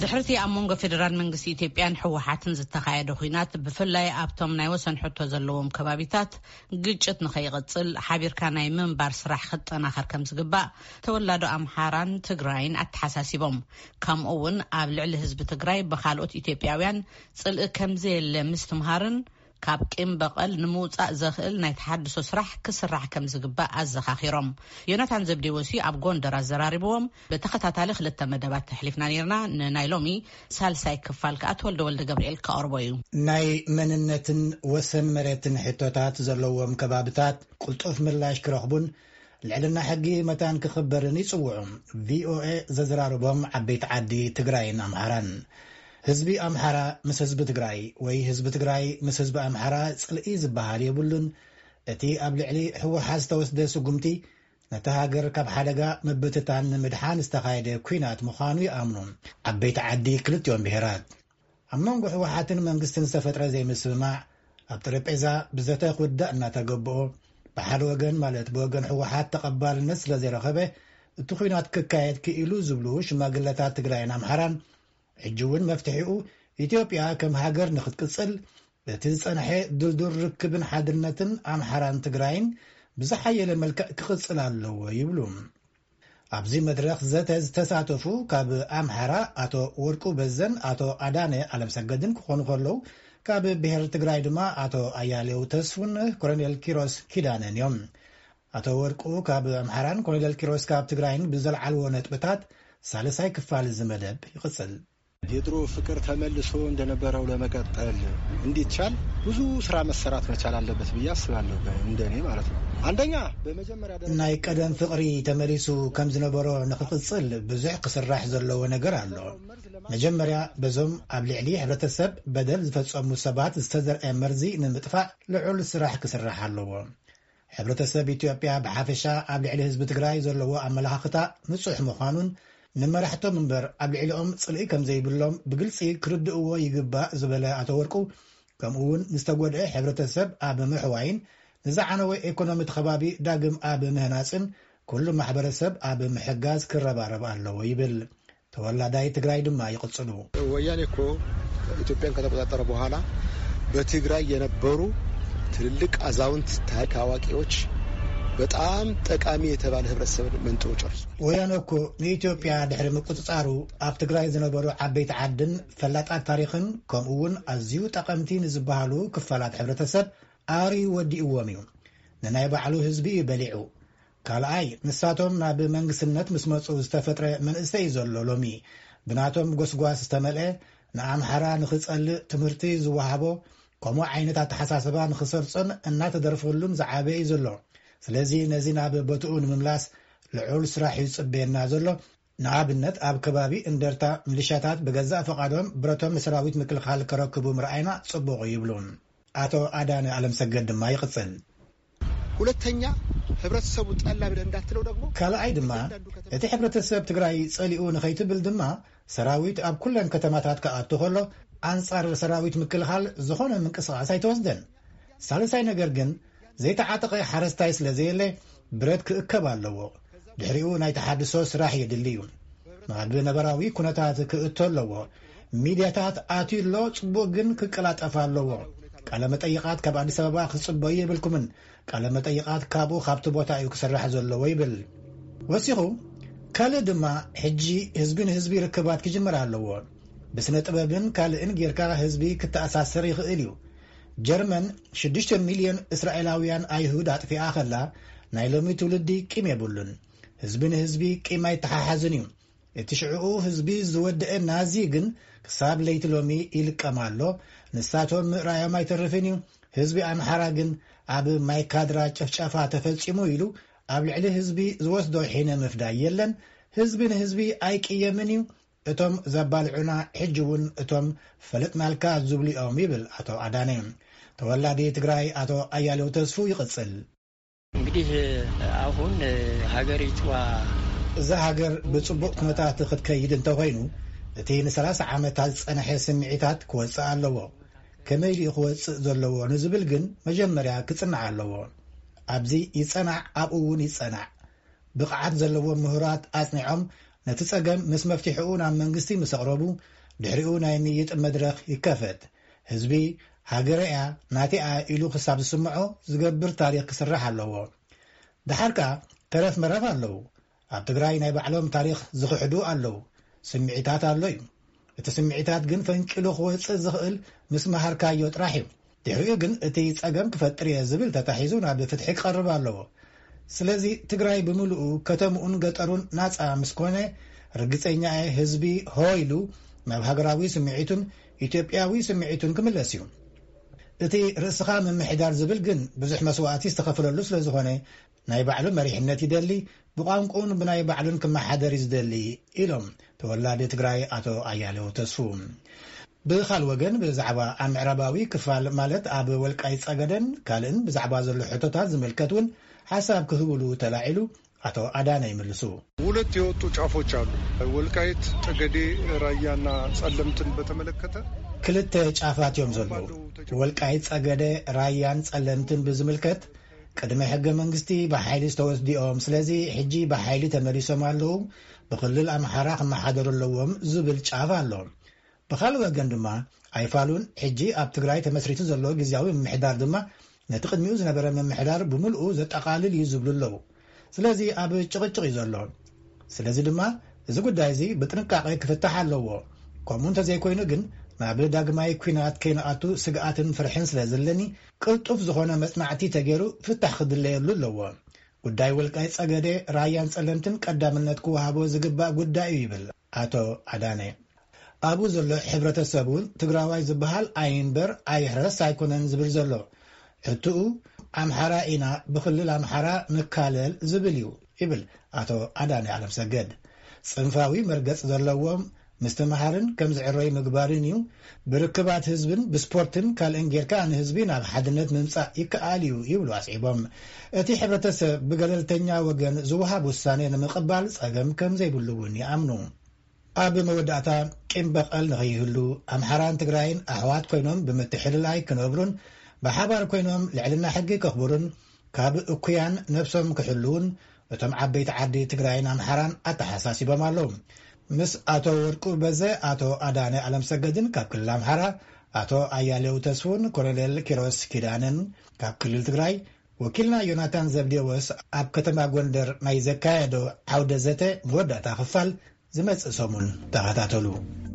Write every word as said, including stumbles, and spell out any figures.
ድሕርቲ ኣብ መንጎ ፌደራል መንግስቲ ኢትዮጵያን ሕወሓትን ዝተኻየደ ኩናት ብፍላይ ኣብቶም ናይ ወሰን ሕቶ ዘለዎም ከባቢታት ግጭት ንኸይቕፅል ሓቢርካ ናይ ምንባር ስራሕ ክጠናኸር ከም ዝግባእ ተወላዶ ኣምሓራን ትግራይን ኣተሓሳሲቦም ከምኡ እውን ኣብ ልዕሊ ህዝቢ ትግራይ ብካልኦት ኢትዮጵያውያን ጽልኢ ከም ዘየለ ምስትምሃርን ካብ ቂም በቀል ንምውፃእ ዘኽእል ናይ ተሓድሶ ስራሕ ክስራሕ ከም ዝግባእ ኣዘኻኺሮም ዮናታን ዘብዴወሲ ኣብ ጎንደር ኣዘራሪቦም በተኸታታሊ ክልተ መደባት ተሕሊፍና ነርና ንናይ ሎሚ ሳልሳይ ክፋል ከዓ ተወልደ ወልደ ገብርኤል ከቅርቦ እዩ ናይ መንነትን ወሰን መሬትን ሕቶታት ዘለዎም ከባቢታት ቁልጡፍ ምላሽ ክረኽቡን ልዕልና ሕጊ መታን ክኽበርን ይጽውዑ ቪኦኤ ዘዘራርቦም ዓበይቲ ዓዲ ትግራይን ኣምሓራን ህዝቢ ኣምሓራ ምስ ህዝቢ ትግራይ ወይ ህዝቢ ትግራይ ምስ ህዝቢ ኣምሓራ ጽልኢ ዝበሃል የብሉን እቲ ኣብ ልዕሊ ሕወሓት ዝተወስደ ስጉምቲ ነቲ ሃገር ካብ ሓደጋ ምብትታን ንምድሓን ዝተኻየደ ኩናት ምዃኑ ይኣምኑ ዓበይቲ ዓዲ ክልቲኦም ብሄራት ኣብ መንጎ ሕወሓትን መንግስትን ዝተፈጥረ ዘይምስምማዕ ኣብ ጠረጴዛ ብዘተ ክውዳእ እናተገብኦ ብሓደ ወገን ማለት ብወገን ሕወሓት ተቐባልነት ስለ ዘይረኸበ እቲ ኩናት ክካየድ ክኢሉ ዝብሉ ሽማግለታት ትግራይን ኣምሓራን ሕጂ እውን መፍትሒኡ ኢትዮጵያ ከም ሃገር ንኽትቅጽል እቲ ዝጸንሐ ድልዱል ርክብን ሓድነትን ኣምሓራን ትግራይን ብዝሓየለ መልክዕ ክቕጽል ኣለዎ ይብሉ ኣብዚ መድረኽ ዘተ ዝተሳተፉ ካብ ኣምሓራ ኣቶ ወርቁ በዘን ኣቶ ኣዳነ ዓለምሰገድን ክኾኑ ከለዉ ካብ ብሄር ትግራይ ድማ ኣቶ ኣያሌው ተስፉን ኮሎኔል ኪሮስ ኪዳነን እዮም ኣቶ ወርቁ ካብ ኣምሓራን ኮሎኔል ኪሮስ ካብ ትግራይን ብዘለዓልዎ ነጥብታት ሳልሳይ ክፋል ዝመደብ ይቕጽል የድሮ ፍቅር ተመልሶ እንደነበረው ለመቀጠል እንዲቻል ብዙ ስራ መሰራት መቻል አለበት ብዬ አስባለሁ እንደኔ ማለት ነው አንደኛ በመጀመሪያ ደረጃ ናይ ቀደም ፍቅሪ ተመልሶ ከም ዝነበረው ንኽቅጽል ብዙሕ ክስራሕ ዘለዎ ነገር ኣሎ መጀመሪያ በዞም ኣብ ልዕሊ ሕብረተሰብ በደል ዝፈጸሙ ሰባት ዝተዘርአ መርዚ ንምጥፋእ ልዑል ስራሕ ክስራሕ ኣለዎ ሕብረተሰብ ኢትዮጵያ ብሓፈሻ ኣብ ልዕሊ ህዝቢ ትግራይ ዘለዎ ኣመለኻኽታ ንጹሕ ምዃኑን ንመራሕቶም እምበር ኣብ ልዕሊኦም ጽልኢ ከም ዘይብሎም ብግልፂ ክርድእዎ ይግባእ ዝበለ ኣቶ ወርቁ ከምኡውን ንዝተጎድአ ሕብረተሰብ ኣብ ምሕዋይን ንዝዓነወ ኢኮኖሚ ከባቢ ዳግም ኣብ ምህናፅን ኩሉ ማሕበረሰብ ኣብ ምሕጋዝ ክረባረብ ኣለዎ ይብል ተወላዳይ ትግራይ ድማ ይቕጽሉ ወያኔ እኮ ኢትዮጵያን ከተቆጣጠረ በኋላ በትግራይ የነበሩ ትልልቅ አዛውንት ታሪክ አዋቂዎች በጣም ጠቃሚ የተባለ ህብረተሰብ መንጥሮ ጨርሱ ወያኔ እኮ ንኢትዮጵያ ድሕሪ ምቁጽጻሩ ኣብ ትግራይ ዝነበሩ ዓበይቲ ዓድን ፈላጣት ታሪኽን ከምኡውን ኣዝዩ ጠቐምቲ ንዝበሃሉ ክፋላት ሕብረተሰብ ኣሪ ወዲእዎም እዩ ንናይ ባዕሉ ህዝቢ በሊዑ ካልኣይ ንሳቶም ናብ መንግስትነት ምስ መፁ ዝተፈጥረ መንእሰይ ዘሎ ሎሚ ብናቶም ጎስጓስ ዝተመልአ ንኣምሓራ ንኽጸልእ ትምህርቲ ዝወሃቦ ከምኡ ዓይነታት ኣተሓሳስባ ንኽሰርፅን እናተደርፈሉን ዝዓበየ እዩ ዘሎ ስለዚ ነዚ ናብ ቦትኡ ንምምላስ ልዑል ስራሕ ይጽበየና ዘሎ ንኣብነት ኣብ ከባቢ እንደርታ ሚሊሻታት ብገዛእ ፈቃዶም ብረቶም ንሰራዊት ምክልኻል ከረክቡ ምርኣይና ጽቡቕ ይብሉን ኣቶ ኣዳነ ዓለምሰገድ ድማ ይቕጽል ሁለተኛ ሕብረተሰቡ ጠላ ብለን እንዳትለው ደግሞ ካልኣይ ድማ እቲ ሕብረተሰብ ትግራይ ጸሊኡ ንኸይትብል ድማ ሰራዊት ኣብ ኩለን ከተማታት ከኣቱ ከሎ ኣንጻር ሰራዊት ምክልኻል ዝኾነ ምንቅስቓስ ኣይተወስደን ሳልሳይ ነገር ግን ዘይተዓጠቐ ሓረስታይ ስለ ዘየለ ብረት ክእከብ ኣለዎ ድሕሪኡ ናይ ተሓድሶ ስራሕ የድሊ እዩ ናብ ነበራዊ ኩነታት ክእቶ ኣለዎ ሚድያታት ኣትዩሎ ጽቡቕ ግን ክቀላጠፍ ኣለዎ ቃለ መጠይቃት ካብ ኣዲስ ኣበባ ክጽበዩ ይብልኩምን ቃለ መጠይቃት ካብኡ ካብቲ ቦታ እዩ ክስራሕ ዘለዎ ይብል ወሲኹ ካልእ ድማ ሕጂ ህዝቢ ንህዝቢ ርክባት ክጅምር ኣለዎ ብስነ ጥበብን ካልእን ጌርካ ህዝቢ ክተኣሳሰር ይኽእል እዩ ጀርመን ሽዱሽተ ሚልዮን እስራኤላውያን ኣይሁድ ኣጥፊኣ ኸላ ናይ ሎሚ ትውልዲ ቂም የብሉን ህዝቢ ንህዝቢ ቂም ኣይተሓሓዝን እዩ እቲ ሽዑኡ ህዝቢ ዝወድአ ናዚ ግን ክሳብ ለይቲ ሎሚ ይልቀም ኣሎ ንሳቶም ምእራዮም ኣይተርፍን እዩ ህዝቢ ኣምሓራ ግን ኣብ ማይካድራ ጨፍጫፋ ተፈጺሙ ኢሉ ኣብ ልዕሊ ህዝቢ ዝወስዶ ሒነ ምፍዳይ የለን ህዝቢ ንህዝቢ ኣይቅየምን እዩ እቶም ዘባልዑና ሕጂ እውን እቶም ፈለጥናልካ ዝብሉ እዮም ይብል ኣቶ ኣዳነ ተወላዲ ትግራይ ኣቶ ኣያሌው ተስፉ ይቕጽል እንግዲህ አሁን ሀገሪቷ እዛ ሃገር ብጽቡቕ ኩነታት ክትከይድ እንተኮይኑ እቲ ንሰላሳ ዓመታት ዝጸንሐ ስምዒታት ክወፅእ ኣለዎ ከመይ ኢሉ ክወፅእ ዘለዎ ንዝብል ግን መጀመርያ ክጽናዕ ኣለዎ ኣብዚ ይጸናዕ ኣብኡ እውን ይጸናዕ ብቕዓት ዘለዎም ምሁራት ኣጽኒዖም ነቲ ጸገም ምስ መፍትሒኡ ናብ መንግስቲ ምስ ኣቕረቡ ድሕሪኡ ናይ ምይጥ መድረኽ ይከፈት ህዝቢ ሃገረያ ናቲኣ ኢሉ ክሳብ ዝስምዖ ዝገብር ታሪኽ ክስራሕ ኣለዎ ድሓርካ ተረፍ መረፍ ኣለዉ ኣብ ትግራይ ናይ ባዕሎም ታሪኽ ዝኽሕዱ ኣለዉ ስምዒታት ኣሎ እዩ እቲ ስምዒታት ግን ፈንቂሉ ክወፅእ ዝኽእል ምስ መሃርካዮ ጥራሕ እዩ ድሕሪኡ ግን እቲ ጸገም ክፈጥር እየ ዝብል ተታሒዙ ናብ ፍትሒ ክቐርብ ኣለዎ ስለዚ ትግራይ ብምልኡ ከተምኡን ገጠሩን ናፃ ምስ ኮነ ርግፀኛ ህዝቢ ሆይሉ ናብ ሃገራዊ ስምዒቱን ኢትዮጵያዊ ስምዒቱን ክምለስ እዩ እቲ ርእስኻ ምምሕዳር ዝብል ግን ብዙሕ መስዋዕቲ ዝተኸፈለሉ ስለ ዝኾነ ናይ ባዕሉ መሪሕነት ይደሊ ብቋንቋውን ብናይ ባዕሉን ክመሓደር ይዝደሊ ኢሎም ተወላዲ ትግራይ ኣቶ ኣያሌው ተስፉ ብኻል ወገን ብዛዕባ ኣብ ምዕራባዊ ክፋል ማለት ኣብ ወልቃይት ጸገደን ካልእን ብዛዕባ ዘሎ ሕቶታት ዝምልከት እውን ሓሳብ ክህብሉ ተላዒሉ አቶ አዳነ ይመልሱ ሁለት የወጡ ጫፎች አሉ ወልቃይት ጠገዴ ራያና ጸለምትን በተመለከተ ክልተ ጫፋት ዮም ዘሎ ወልቃይት ጸገዴ ራያን ጸለምትን በዝምልከት ቀድመ ሕገ መንግስቲ በኃይሊ ዝተወስዲኦም ስለዚ ሕጂ በኃይሊ ተመሪሶም ኣለዉ በክልል አምሓራ ከመሓደረለዎም ዝብል ጫፍ ኣሎ በኻል ወገን ድማ ኣይፋሉን ሕጂ ኣብ ትግራይ ተመስሪቱ ዘሎ ግዚያዊ ምምሕዳር ድማ ነቲ ቅድሚኡ ዝነበረ ምምሕዳር ብምልኡ ዘጠቃልል እዩ ዝብሉ ኣለዉ ስለዚ ኣብ ጭቅጭቅ ዘሎ ስለዚ ድማ እዚ ጉዳይ እዚ ብጥንቃቄ ክፍታሕ ኣለዎ ከምኡ እንተዘይኮይኑ ግን ናብ ዳግማይ ኩናት ከይነኣቱ ስግኣትን ፍርሕን ስለዘለኒ ቅልጡፍ ዝኾነ መጽናዕቲ ተገይሩ ፍታሕ ክድለየሉ ኣለዎ ጉዳይ ወልቃይት ጸገዴ ራያን ጸለምትን ቀዳምነት ክወሃቦ ዝግባእ ጉዳይ እዩ ይብል አቶ አዳነ አቡ ዘሎ ሕብረተሰቡን ትግራዋይ ዝበሃል ኣይንበር ኣይሕረስ ኣይኮነን ዝብል ዘሎ ሕቱኡ አምሓራ ኢና ብክልል አምሓራ ንካለል ዝብል እዩ ይብል አቶ አዳነ ዓለም ሰገድ ጽንፋዊ መርገጽ ዘለዎም ምስተመሃርን ከም ዝዕረይ ምግባርን እዩ ብርክባት ህዝብን ብስፖርትን ካልእን ጌርካ ንህዝቢ ናብ ሓድነት ምምጻእ ይከኣል እዩ ይብሉ ኣስዒቦም እቲ ሕብረተሰብ ብገለልተኛ ወገን ዝውሃብ ውሳኔ ንምቕባል ጸገም ከም ዘይብሉ እውን ይኣምኑ ኣብ መወዳእታ ቂም በቐል ንኸይህሉ አምሓራን ትግራይን ኣሕዋት ኮይኖም ብምትሕልላይ ክነብሩን ብሓባር ኮይኖም ልዕልና ሕጊ ከኽብሩን ካብ እኩያን ነፍሶም ክሕልውን እቶም ዓበይቲ ዓዲ ትግራይን አምሓራን ኣተሓሳሲቦም ኣለዉ ምስ አቶ ወርቁ በዘ አቶ አዳነ ዓለም ሰገድን ካብ ክልል አምሓራ አቶ አያሌው ተስፉን ኮሎኔል ኪሮስ ኪዳንን ካብ ክልል ትግራይ ወኪልና ዮናታን ዘብዴዎስ ኣብ ከተማ ጎንደር ናይ ዘካየዶ ዓውደ ዘተ መወዳእታ ክፋል ዝመጽእ ሰሙን ተኸታተሉ